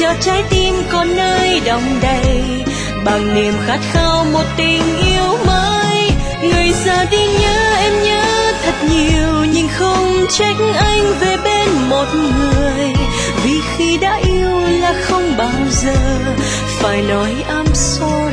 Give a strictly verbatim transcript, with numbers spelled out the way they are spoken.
cho trái tim còn nơi đong đầy bằng niềm khát khao một tình yêu mới. Người ra đi nhớ em nhớ thật nhiều, nhưng không trách anh về bên một người, vì khi đã yêu là không bao giờ phải nói I'm sorry.